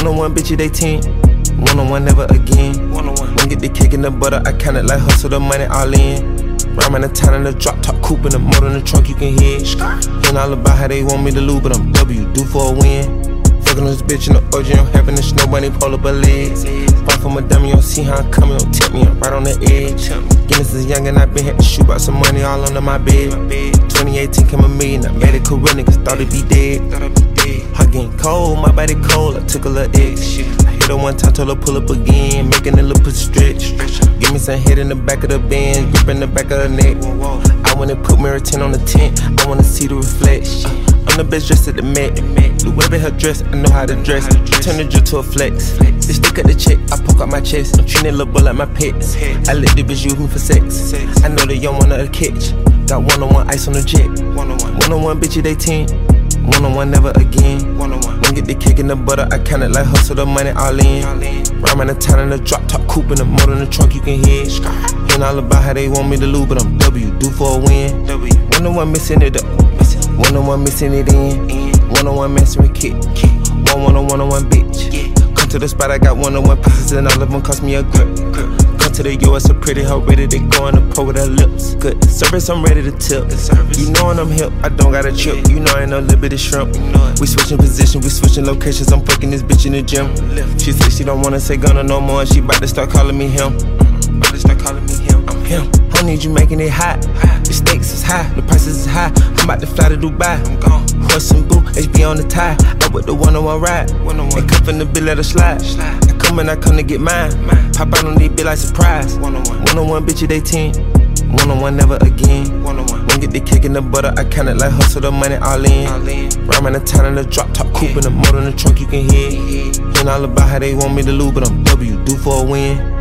One-on-one bitch, they 10. One-on-one, never again. One-on-one. Won't get the cake in the butter, I count it like hustle the money all in. Rhyme in the town in the drop top coupe in the motor in the trunk, you can hear. Ain't all about how they want me to lose, but I'm W, do for a win. Fucking this bitch in the OG, I'm having this snow bunny, pull up her legs. Fight from a dummy, you don't see how I'm coming, don't tip me, I'm right on the edge. Guinness is young and I been had to shoot out some money all under my bed. 2018 came a million, I made it career, niggas thought it'd be dead. Heart getting cold, my body cold, I took a little X. I hit her one time, told her pull up again, making a little pussy stretch. Give me some head in the back of the Benz, grip in the back of her neck. I wanna put mirror 10 on the tent, I wanna see the reflection. I'm the best dressed at the Met. The way her dress, I know how to dress. Turn the drill to a flex. They stick at the check, I poke out my chest. I'm treating little boy like my pets. I let the bitch use me for sex. I know they don't wanna catch. Got one-on-one ice on the jet. One-on-one bitch, they 10. One-on-one, never again. Won't get the cake in the butter, I count it like hustle the money all in. Rhyme in the town in the drop top coupe in the motor in the trunk, you can hear. Ain't all about how they want me to lose, but I'm W, do for a win. One-on-one missing it up. One-on-one missing it in. One-on-one messing with kid. One-on-one bitch. Come to the spot, I got one-on-one pieces and all of them cost me a grip. Come to the US, a pretty hoe ready to go in the pro with her lips. Good service, I'm ready to tip. You knowin' I'm hip, I don't got a chip. You know I ain't no little bit of shrimp. We switching position, we switching locations. I'm fucking this bitch in the gym. She said she don't wanna say Gunna no more, and she bout to start calling me him. I'm him. I need you making it hot. The stakes is high, the prices is high. I'm about to fly to Dubai. I'm gone. Horse and boo, HB on the tie. I with the one-on-one ride. Ain't come from the bill, let her slide. I come and I come to get mine. Pop out on these bill like surprise. One-on-one bitch, they 10. One-on-one, never again. Won't get the cake in the butter, I count it like hustle the money all in. Rhyme in the town in the drop top coupe in the motor in the trunk, you can hear. Ain't all about how they want me to lose, but I'm W, do for a win.